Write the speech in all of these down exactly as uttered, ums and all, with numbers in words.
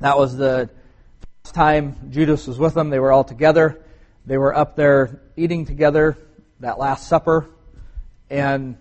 That was the first time Judas was with them. They were all together. They were up there eating together, that Last Supper. And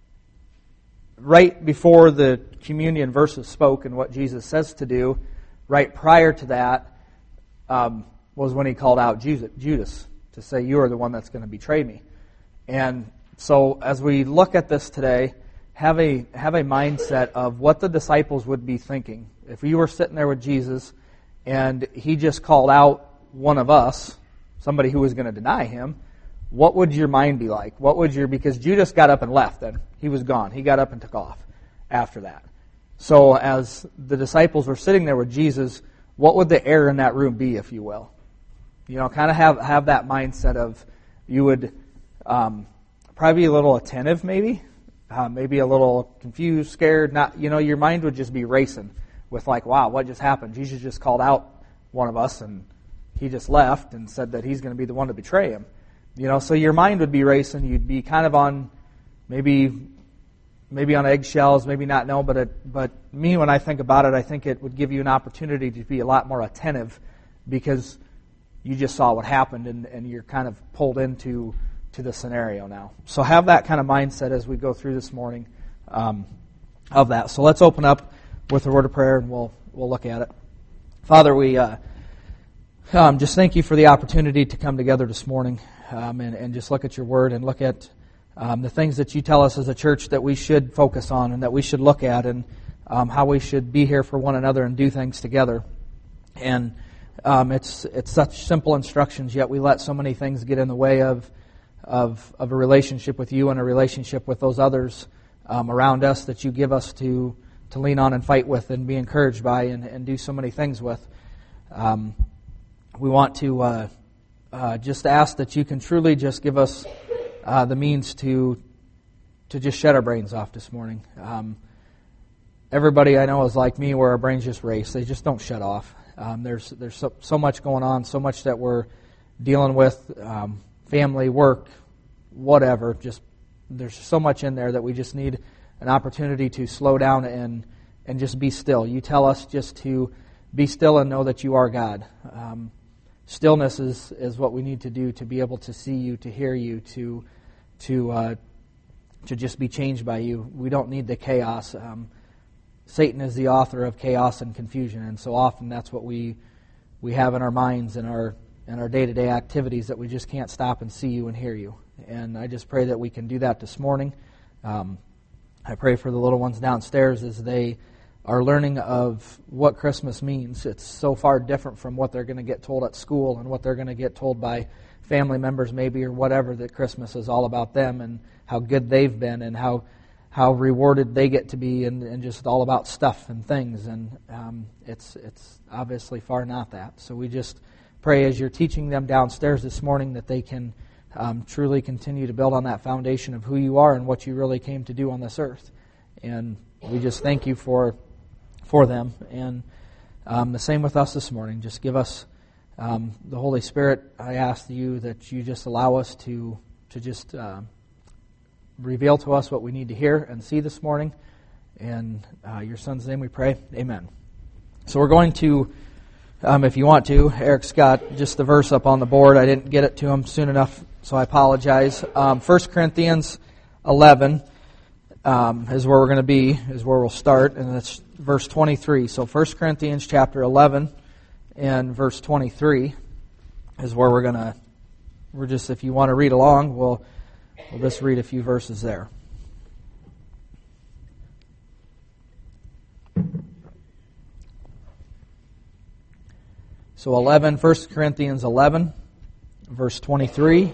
right before the communion verses spoke and what Jesus says to do, right prior to that um, was when he called out Judas to say, you are the one that's going to betray me. And so as we look at this today, have a have a mindset of what the disciples would be thinking. If you were sitting there with Jesus and he just called out one of us, somebody who was going to deny him, what would your mind be like? What would your, because Judas got up and left then. He was gone. He got up and took off after that. So as the disciples were sitting there with Jesus, what would the air in that room be, if you will? You know, kind of have, have that mindset of you would um, probably be a little attentive maybe, uh, maybe a little confused, scared. Not, you know, your mind would just be racing with like, wow, what just happened? Jesus just called out one of us and he just left and said that he's going to be the one to betray him. You know, so your mind would be racing. You'd be kind of on maybe maybe on eggshells, maybe not know, but it, but me, when I think about it, I think it would give you an opportunity to be a lot more attentive because you just saw what happened and, and you're kind of pulled into to the scenario now. So have that kind of mindset as we go through this morning um, of that. So let's open up with a word of prayer and we'll we'll look at it. Father, we uh, um, just thank you for the opportunity to come together this morning um, and, and just look at your word and look at um, the things that you tell us as a church that we should focus on and that we should look at and um, how we should be here for one another and do things together. And um, it's it's such simple instructions, yet we let so many things get in the way of of, of a relationship with you and a relationship with those others um, around us that you give us to to lean on and fight with and be encouraged by and, and do so many things with. Um, we want to uh, uh, just ask that you can truly just give us uh, the means to to just shut our brains off this morning. Um, everybody I know is like me where our brains just race. They just don't shut off. Um, there's there's so, so much going on, so much that we're dealing with, um, family, work, whatever. Just there's so much in there that we just need an opportunity to slow down and and just be still. You tell us just to be still and know that you are God. Um, stillness is, is what we need to do to be able to see you, to hear you, to to uh, to just be changed by you. We don't need the chaos. Um, Satan is the author of chaos and confusion, and so often that's what we we have in our minds and our in our day-to-day activities, that we just can't stop and see you and hear you. And I just pray that we can do that this morning. Um, I pray for the little ones downstairs as they are learning of what Christmas means. It's so far different from what they're going to get told at school and what they're going to get told by family members maybe or whatever, that Christmas is all about them and how good they've been and how how rewarded they get to be and, and just all about stuff and things. And um, it's it's obviously far not that. So we just pray as you're teaching them downstairs this morning that they can um, truly continue to build on that foundation of who you are and what you really came to do on this earth. And we just thank you for for them. And um, the same with us this morning. Just give us um, the Holy Spirit. I ask you that you just allow us to to just uh, reveal to us what we need to hear and see this morning. In uh, your Son's name we pray. Amen. So we're going to, um, if you want to, Eric's got just the verse up on the board. I didn't get it to him soon enough, so I apologize. Um, First Corinthians eleven um, is where we're going to be, is where we'll start, and that's verse twenty-three. So First Corinthians chapter eleven and verse twenty-three is where we're going to, we're just, if you want to read along, we'll We'll just read a few verses there. So eleven, First Corinthians eleven, verse twenty-three.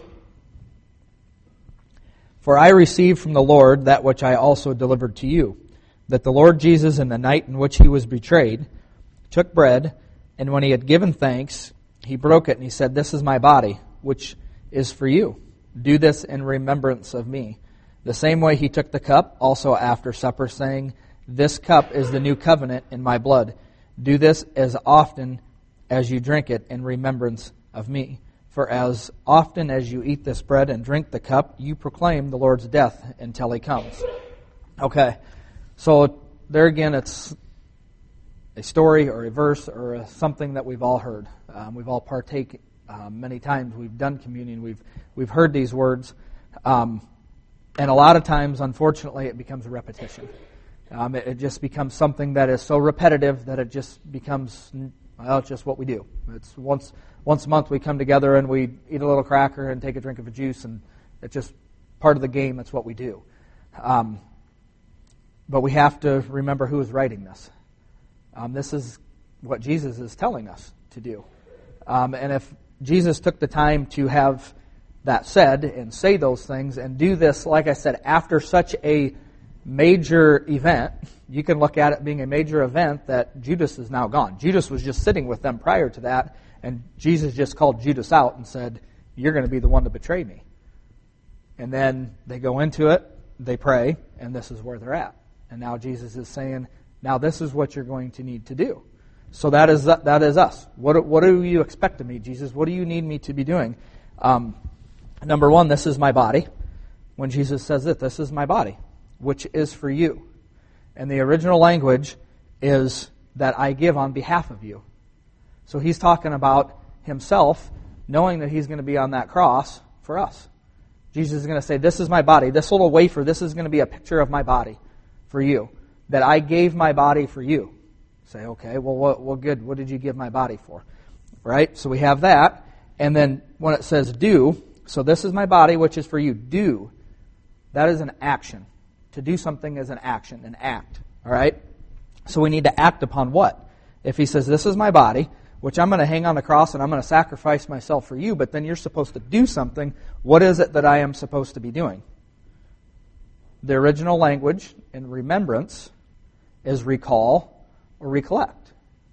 For I received from the Lord that which I also delivered to you, that the Lord Jesus, in the night in which he was betrayed, took bread, and when he had given thanks, he broke it, and he said, "This is my body, which is for you. Do this in remembrance of me." The same way he took the cup also after supper, saying, "This cup is the new covenant in my blood. Do this as often as you drink it in remembrance of me. For as often as you eat this bread and drink the cup, you proclaim the Lord's death until he comes." Okay, so there again, it's a story or a verse or a, something that we've all heard. Um, we've all partaken um, many times. We've done communion. We've we've heard these words, um, and a lot of times, unfortunately, it becomes a repetition. Um, it, it just becomes something that is so repetitive that it just becomes, well, it's just what we do. It's once once a month we come together and we eat a little cracker and take a drink of a juice, and it's just part of the game. That's what we do. Um, but we have to remember who is writing this. Um, this is what Jesus is telling us to do. Um, and if Jesus took the time to have that said and say those things and do this, like I said, after such a major event, you can look at it being a major event that Judas is now gone. Judas was just sitting with them prior to that, and Jesus just called Judas out and said, "You're going to be the one to betray me." And then they go into it, they pray, and this is where they're at. And now Jesus is saying, now this is what you're going to need to do. So that is that is us. What, what do you expect of me, Jesus? What do you need me to be doing? Um, number one, this is my body. When Jesus says it, this is my body, which is for you. And the original language is that I give on behalf of you. So he's talking about himself, knowing that he's going to be on that cross for us. Jesus is going to say, this is my body. This little wafer, this is going to be a picture of my body for you. That I gave my body for you. Say, okay, well, what, well, good. What did you give my body for? Right? So we have that. And then when it says do, so this is my body, which is for you. Do. That is an action. To do something is an action, an act. All right? So we need to act upon what? If he says, this is my body, which I'm going to hang on the cross and I'm going to sacrifice myself for you, but then you're supposed to do something, what is it that I am supposed to be doing? The original language in remembrance is recall or recollect.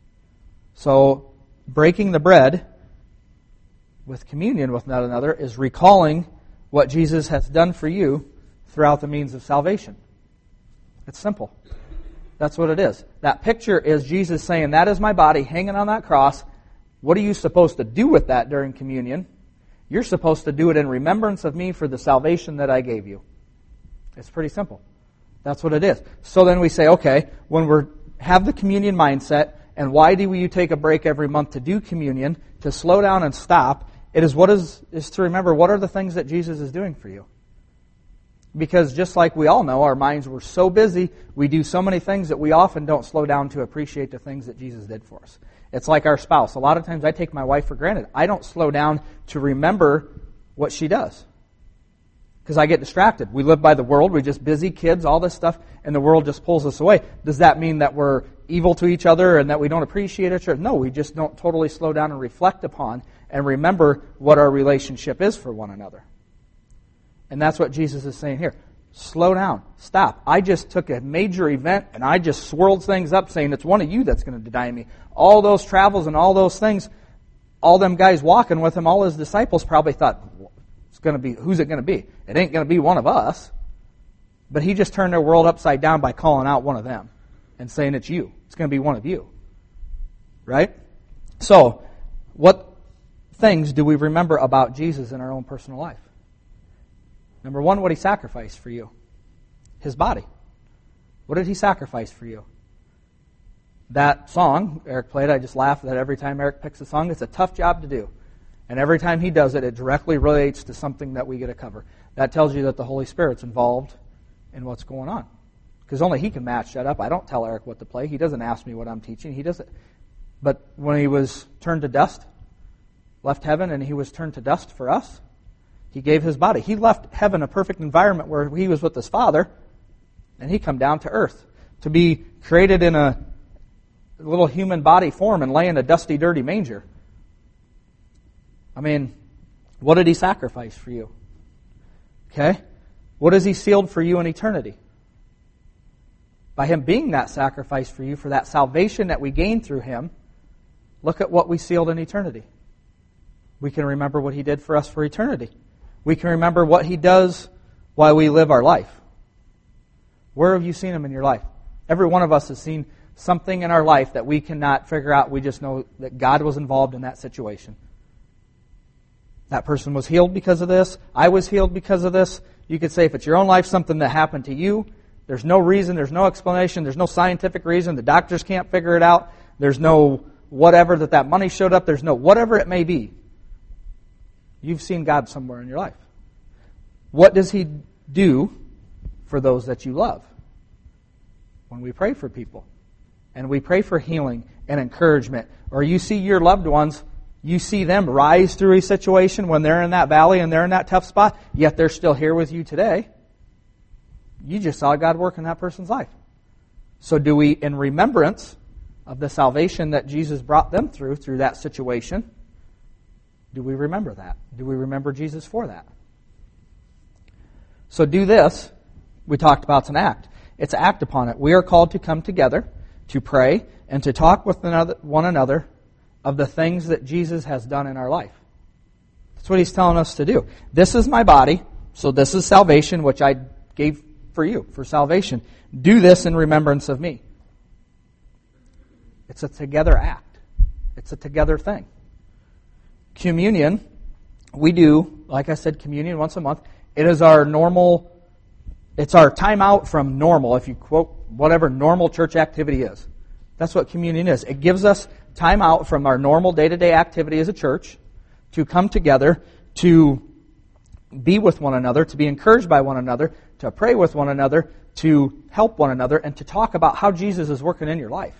So breaking the bread with communion with one another is recalling what Jesus has done for you throughout the means of salvation. It's simple. That's what it is. That picture is Jesus saying, that is my body hanging on that cross. What are you supposed to do with that during communion? You're supposed to do it in remembrance of me for the salvation that I gave you. It's pretty simple. That's what it is. So then we say, okay, when we have the communion mindset, and why do you take a break every month to do communion, to slow down and stop? It is what is, is to remember what are the things that Jesus is doing for you. Because just like we all know, our minds were so busy, we do so many things that we often don't slow down to appreciate the things that Jesus did for us. It's like our spouse. A lot of times I take my wife for granted. I don't slow down to remember what she does. Because I get distracted. We live by the world. We're just busy kids, all this stuff, and the world just pulls us away. Does that mean that we're evil to each other and that we don't appreciate each other? No, we just don't totally slow down and reflect upon and remember what our relationship is for one another. And that's what Jesus is saying here. Slow down. Stop. I just took a major event and I just swirled things up saying it's one of you that's going to deny me. All those travels and all those things, all them guys walking with him, all his disciples probably thought, it's going to be, who's it going to be? It ain't going to be one of us. But he just turned their world upside down by calling out one of them and saying it's you. It's going to be one of you. Right? So, what things do we remember about Jesus in our own personal life? Number one, what he sacrificed for you. His body. What did he sacrifice for you? That song, Eric played, I just laugh that every time Eric picks a song, it's a tough job to do. And every time he does it, it directly relates to something that we get to cover. That tells you that the Holy Spirit's involved in what's going on. Because only he can match that up. I don't tell Eric what to play. He doesn't ask me what I'm teaching. He doesn't. But when he was turned to dust, left heaven, and he was turned to dust for us, he gave his body. He left heaven, a perfect environment where he was with his Father, and he come down to earth to be created in a little human body form and lay in a dusty, dirty manger. I mean, what did he sacrifice for you? Okay? What has he sealed for you in eternity? By him being that sacrifice for you, for that salvation that we gained through him, look at what we sealed in eternity. We can remember what he did for us for eternity. We can remember what he does while we live our life. Where have you seen him in your life? Every one of us has seen something in our life that we cannot figure out. We just know that God was involved in that situation. That person was healed because of this. I was healed because of this. You could say if it's your own life, something that happened to you, There's no reason, there's no explanation, there's no scientific reason, the doctors can't figure it out, there's no whatever that that money showed up, there's no whatever it may be. You've seen God somewhere in your life. What does He do for those that you love? When we pray for people, and we pray for healing and encouragement, or you see your loved ones, you see them rise through a situation when they're in that valley and they're in that tough spot, yet they're still here with you today. You just saw God work in that person's life. So do we, in remembrance of the salvation that Jesus brought them through, through that situation, do we remember that? Do we remember Jesus for that? So do this, we talked about, it's an act. It's act upon it. We are called to come together, to pray, and to talk with one another of the things that Jesus has done in our life. That's what He's telling us to do. This is my body, so this is salvation, which I gave for you, for salvation. Do this in remembrance of me. It's a together act. It's a together thing. Communion, we do, like I said, communion once a month. It is our normal, it's our time out from normal, if you quote whatever normal church activity is. That's what communion is. It gives us time out from our normal day-to-day activity as a church to come together, to be with one another, to be encouraged by one another, to pray with one another, to help one another, and to talk about how Jesus is working in your life.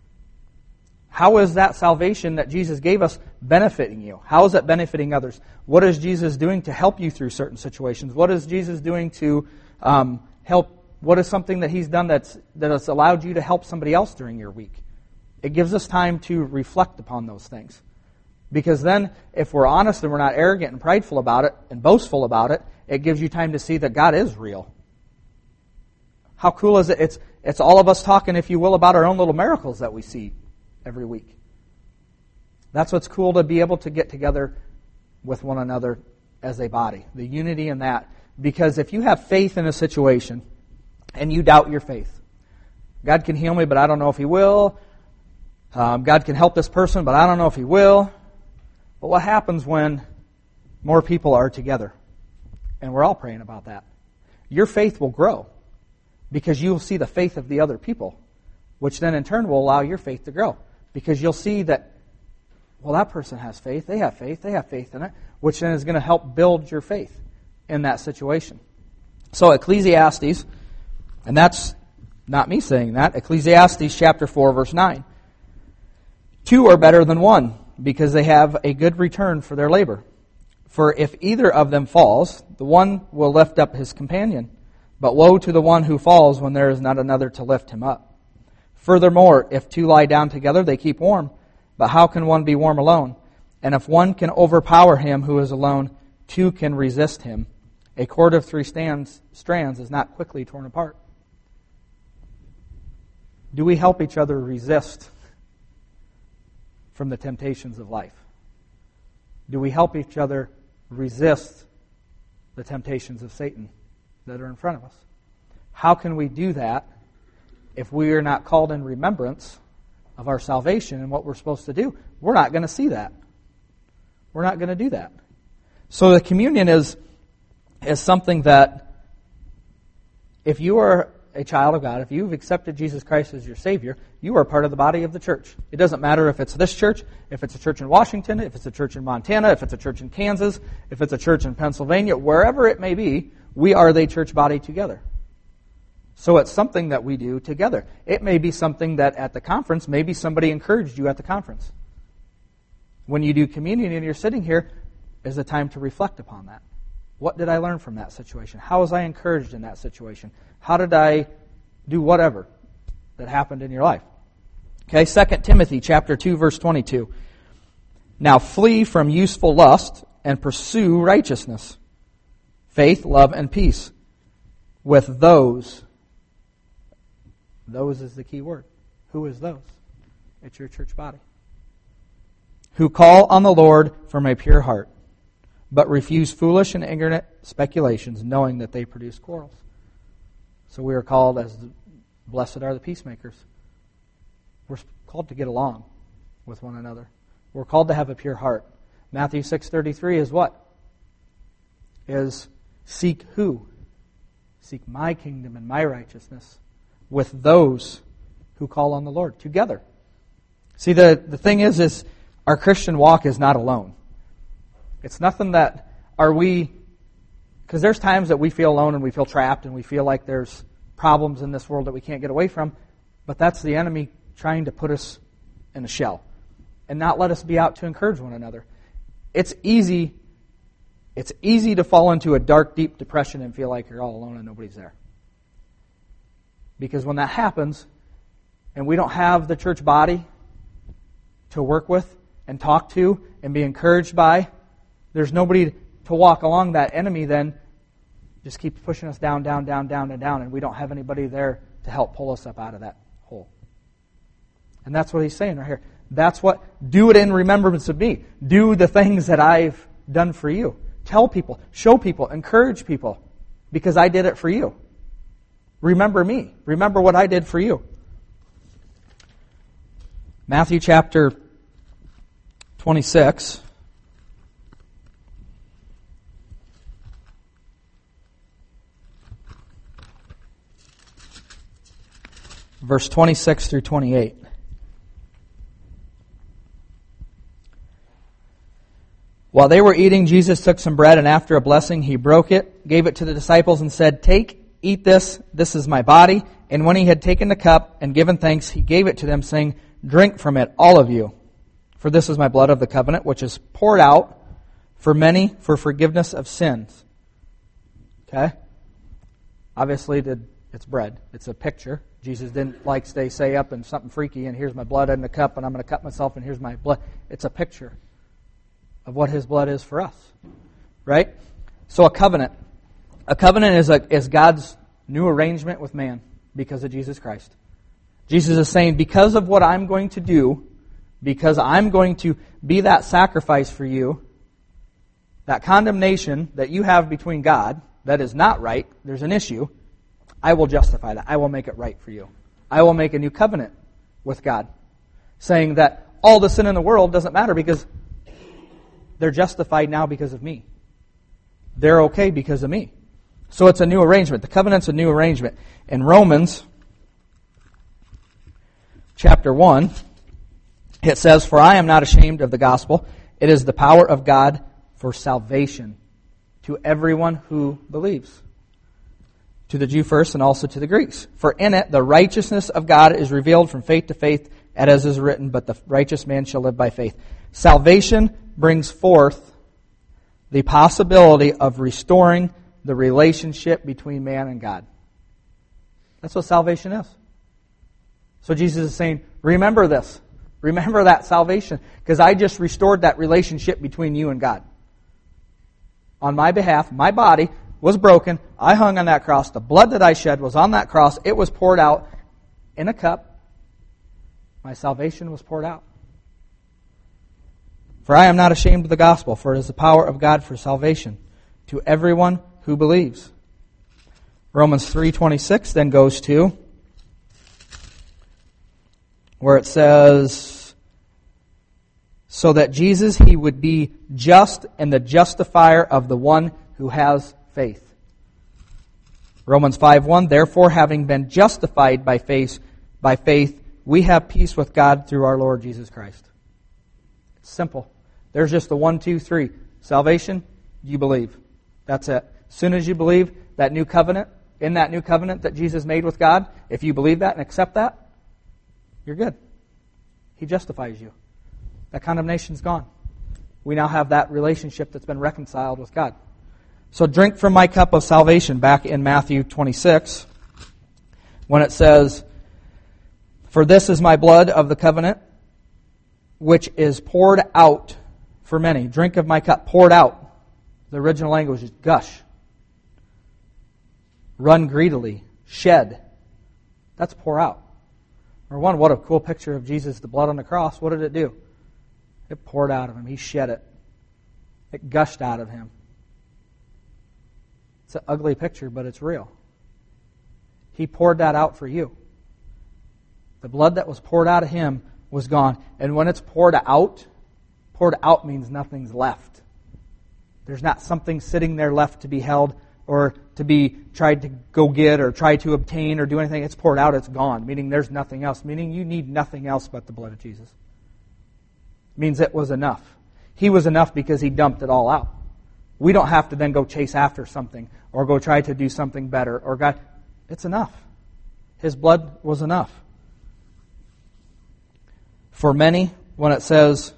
How is that salvation that Jesus gave us benefiting you? How is it benefiting others? What is Jesus doing to help you through certain situations? What is Jesus doing to um, help? What is something that He's done that's, that has allowed you to help somebody else during your week? It gives us time to reflect upon those things. Because then, if we're honest and we're not arrogant and prideful about it and boastful about it, it gives you time to see that God is real. How cool is it? It's, it's all of us talking, if you will, about our own little miracles that we see every week. That's what's cool, to be able to get together with one another as a body. The unity in that. Because if you have faith in a situation and you doubt your faith, God can heal me, but I don't know if He will. Um, God can help this person, but I don't know if He will. But what happens when more people are together? And we're all praying about that. Your faith will grow because you'll see the faith of the other people, which then in turn will allow your faith to grow. Because you'll see that, well, that person has faith, they have faith, they have faith in it, which then is going to help build your faith in that situation. So Ecclesiastes, and that's not me saying that, Ecclesiastes chapter four, verse nine. Two are better than one, because they have a good return for their labor. For if either of them falls, the one will lift up his companion. But woe to the one who falls when there is not another to lift him up. Furthermore, if two lie down together, they keep warm. But how can one be warm alone? And if one can overpower him who is alone, two can resist him. A cord of three stands, strands is not quickly torn apart. Do we help each other resist from the temptations of life? Do we help each other resist the temptations of Satan that are in front of us? How can we do that if we are not called in remembrance of our salvation and what we're supposed to do? We're not going to see that. We're not going to do that. So the communion is, is something that if you are a child of God, if you've accepted Jesus Christ as your Savior, you are part of the body of the church. It doesn't matter if it's this church, if it's a church in Washington, if it's a church in Montana, if it's a church in Kansas, if it's a church in Pennsylvania, wherever it may be, we are the church body together. So it's something that we do together. It may be something that at the conference, maybe somebody encouraged you at the conference. When you do communion and you're sitting here, is a time to reflect upon that. What did I learn from that situation? How was I encouraged in that situation? How did I do whatever that happened in your life? Okay, Second Timothy chapter two, verse twenty-two. Now flee from useful lust and pursue righteousness, faith, love, and peace with those. Those is the key word. Who is those? It's your church body. Who call on the Lord from a pure heart, but refuse foolish and ignorant speculations, knowing that they produce quarrels. So we are called as the, blessed are the peacemakers. We're called to get along with one another. We're called to have a pure heart. Matthew six thirty-three is what? Is seek who? Seek my kingdom and my righteousness with those who call on the Lord together. See, the, the thing is, is our Christian walk is not alone. It's nothing that are we, because there's times that we feel alone and we feel trapped and we feel like there's problems in this world that we can't get away from, but that's the enemy trying to put us in a shell and not let us be out to encourage one another. It's easy, it's easy to fall into a dark, deep depression and feel like you're all alone and nobody's there. Because when that happens, and we don't have the church body to work with and talk to and be encouraged by, there's nobody to walk along. That enemy then just keeps pushing us down, down, down, down, and down, and we don't have anybody there to help pull us up out of that hole. And that's what he's saying right here. That's what, do it in remembrance of me. Do the things that I've done for you. Tell people, show people, encourage people, because I did it for you. Remember me. Remember what I did for you. Matthew chapter twenty-six. Verse twenty-six through twenty-eight. While they were eating, Jesus took some bread, and after a blessing, he broke it, gave it to the disciples, and said, "Take, eat this, this is my body." And when he had taken the cup and given thanks, he gave it to them, saying, "Drink from it, all of you. For this is my blood of the covenant, which is poured out for many for forgiveness of sins." Okay? Obviously, it's bread. It's a picture. Jesus didn't like stay say up and something freaky, and here's my blood in the cup, and I'm going to cut myself, and here's my blood. It's a picture of what his blood is for us. Right? So a covenant. A covenant is, a, is God's new arrangement with man because of Jesus Christ. Jesus is saying, because of what I'm going to do, because I'm going to be that sacrifice for you, that condemnation that you have between God, that is not right, there's an issue, I will justify that. I will make it right for you. I will make a new covenant with God, saying that all the sin in the world doesn't matter because they're justified now because of me. They're okay because of me. So it's a new arrangement. The covenant's a new arrangement. In Romans chapter one, it says, "For I am not ashamed of the gospel. It is the power of God for salvation to everyone who believes, to the Jew first and also to the Greeks. For in it the righteousness of God is revealed from faith to faith, as is written, but the righteous man shall live by faith." Salvation brings forth the possibility of restoring the relationship between man and God. That's what salvation is. So Jesus is saying, remember this. Remember that salvation, because I just restored that relationship between you and God. On my behalf, my body was broken. I hung on that cross. The blood that I shed was on that cross. It was poured out in a cup. My salvation was poured out. For I am not ashamed of the gospel, for it is the power of God for salvation to everyone who believes. Romans three twenty-six then goes to where it says, so that Jesus, he would be just and the justifier of the one who has faith. Romans five one, therefore having been justified by faith, by faith, we have peace with God through our Lord Jesus Christ. It's simple. There's just the one, two, three. Salvation, you believe. That's it. As soon as you believe that new covenant, in that new covenant that Jesus made with God, if you believe that and accept that, you're good. He justifies you. That condemnation's gone. We now have that relationship that's been reconciled with God. So drink from my cup of salvation, back in Matthew twenty-six, when it says, "For this is my blood of the covenant, which is poured out for many." Drink of my cup, poured out. The original language is gush. Run greedily, shed. That's pour out. Number one, what a cool picture of Jesus, the blood on the cross. What did it do? It poured out of him. He shed it. It gushed out of him. It's an ugly picture, but it's real. He poured that out for you. The blood that was poured out of him was gone. And when it's poured out, poured out means nothing's left. There's not something sitting there left to be held or to be tried to go get or try to obtain or do anything. It's poured out, it's gone, meaning there's nothing else, meaning you need nothing else but the blood of Jesus. It means it was enough. He was enough because He dumped it all out. We don't have to then go chase after something or go try to do something better. Or God, it's enough. His blood was enough. For many, when it says,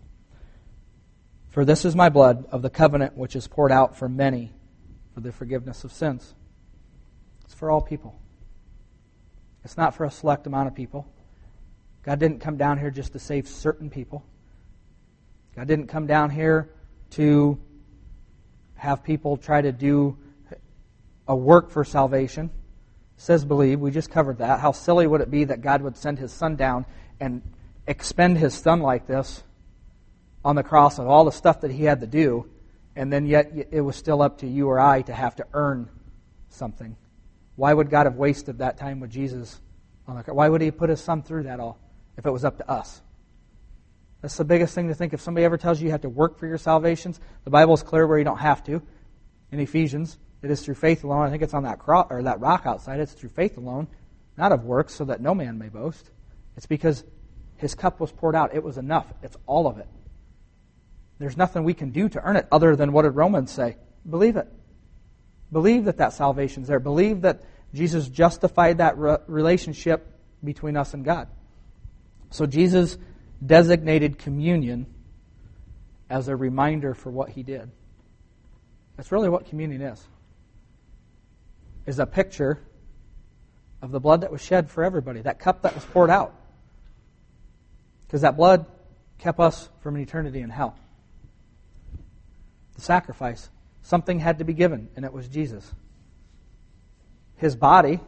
"For this is my blood of the covenant which is poured out for many for the forgiveness of sins." It's for all people. It's not for a select amount of people. God didn't come down here just to save certain people. God didn't come down here to have people try to do a work for salvation. It says believe. We just covered that. How silly would it be that God would send His Son down and expend His Son like this on the cross of all the stuff that He had to do, and then yet it was still up to you or I to have to earn something? Why would God have wasted that time with Jesus on the cross? Why would He put His Son through that all if it was up to us? That's the biggest thing to think. If somebody ever tells you you have to work for your salvations, the Bible is clear where you don't have to. In Ephesians, it is through faith alone. I think it's on that cross, or that rock outside. It's through faith alone, not of works, so that no man may boast. It's because His cup was poured out. It was enough. It's all of it. There's nothing we can do to earn it other than what did Romans say? Believe it. Believe that that salvation's there. Believe that Jesus justified that re- relationship between us and God. So Jesus designated communion as a reminder for what He did. That's really what communion is. Is a picture of the blood that was shed for everybody. That cup that was poured out. Because that blood kept us from an eternity in hell. The sacrifice. Something had to be given, and it was Jesus. His body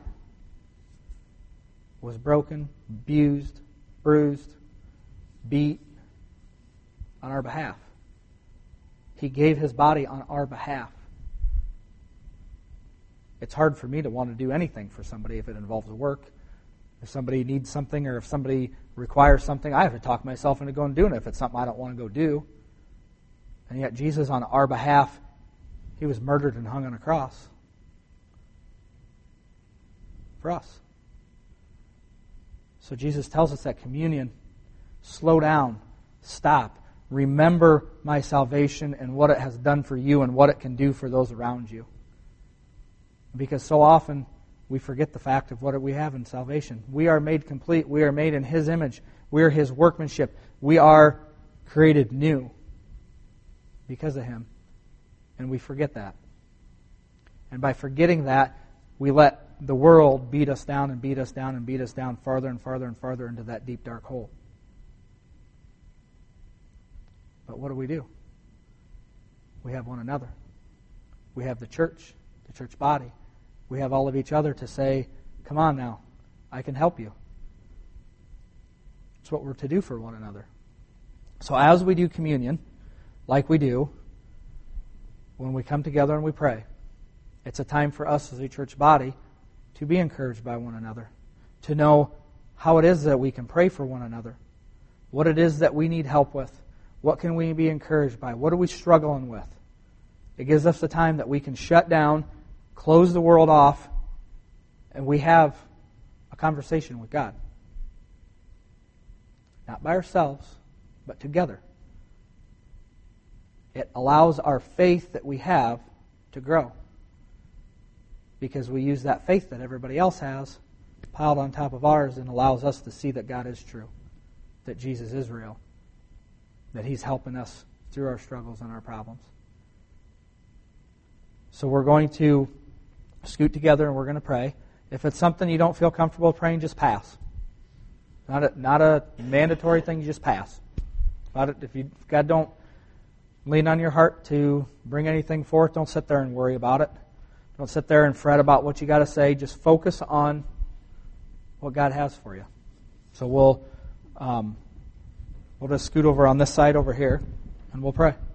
was broken, abused, bruised, beat on our behalf. He gave His body on our behalf. It's hard for me to want to do anything for somebody if it involves work. If somebody needs something or if somebody requires something, I have to talk myself into going and doing it if it's something I don't want to go do. And yet Jesus, on our behalf, He was murdered and hung on a cross for us. So Jesus tells us that communion, slow down, stop, remember my salvation and what it has done for you and what it can do for those around you. Because so often we forget the fact of what we have in salvation. We are made complete. We are made in His image. We are His workmanship. We are created new because of Him. And we forget that. And by forgetting that, we let the world beat us down and beat us down and beat us down farther and farther and farther into that deep, dark hole. But what do we do? We have one another. We have the church, the church body. We have all of each other to say, come on now, I can help you. It's what we're to do for one another. So as we do communion, like we do, when we come together and we pray, it's a time for us as a church body to be encouraged by one another, to know how it is that we can pray for one another, what it is that we need help with, what can we be encouraged by, what are we struggling with. It gives us the time that we can shut down, close the world off, and we have a conversation with God. Not by ourselves, but together. It allows our faith that we have to grow. Because we use that faith that everybody else has piled on top of ours and allows us to see that God is true, that Jesus is real, that He's helping us through our struggles and our problems. So we're going to scoot together and we're going to pray. If it's something you don't feel comfortable praying, just pass. Not a, not a mandatory thing, you just pass. If you, if God don't lean on your heart to bring anything forth, don't sit there and worry about it. Don't sit there and fret about what you got to say. Just focus on what God has for you. So we'll um, we'll just scoot over on this side over here, and we'll pray.